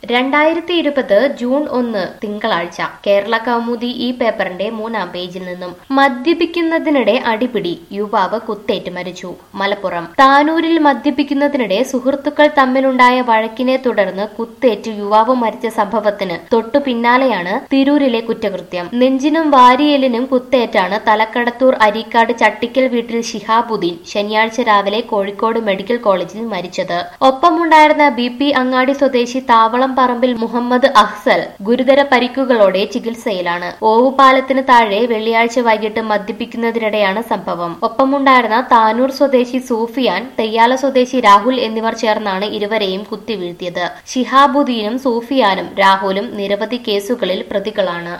2020 June 1 തിങ്കളാഴ്ച കേരള കൗമുദി ഈ പേപ്പറിന്റെ 3-ാം പേജിൽ നിന്നും മദ്യപിക്കുന്നതിനിടെ അടിപിടി യുവാവ് കുത്തേറ്റ് മരിച്ചു. മലപ്പുറം താനൂരിൽ മദ്യപിക്കുന്നതിനിടെ സുഹൃത്തുക്കൾ തമ്മിലുണ്ടായ വഴക്കിനെ തുടർന്ന് കുത്തേറ്റ് യുവാവ് മരിച്ച സംഭവത്തിന് തൊട്ടു പിന്നാലെയാണ് തിരൂരിലെ കുറ്റകൃത്യം. നെഞ്ചിനും വാരിയെല്ലിനും കുത്തേറ്റാണ് തലക്കടത്തൂർ അരീക്കാട് ചട്ടിക്കൽ വീട്ടിൽ ശിഹാബുദ്ദീൻ ശനിയാഴ്ച രാവിലെ കോഴിക്കോട് മെഡിക്കൽ കോളേജിൽ മരിച്ചത്. ഒപ്പമുണ്ടായിരുന്ന BP അങ്ങാടി സ്വദേശി താവളം പറമ്പിൽ മുഹമ്മദ് അഹ്സൽ ഗുരുതര പരിക്കുകളോടെ ചികിത്സയിലാണ്. ഓവുപാലത്തിന് താഴെ വെള്ളിയാഴ്ച വൈകിട്ട് മദ്യപിക്കുന്നതിനിടെയാണ് സംഭവം. ഒപ്പമുണ്ടായിരുന്ന താനൂർ സ്വദേശി സൂഫിയാൻ, തെയ്യാല സ്വദേശി രാഹുൽ എന്നിവർ ചേർന്നാണ് ഇരുവരെയും കുത്തിവീഴ്ത്തിയത്. ശിഹാബുദ്ദീനും സൂഫിയാനും രാഹുലും നിരവധി കേസുകളിൽ പ്രതികളാണ്.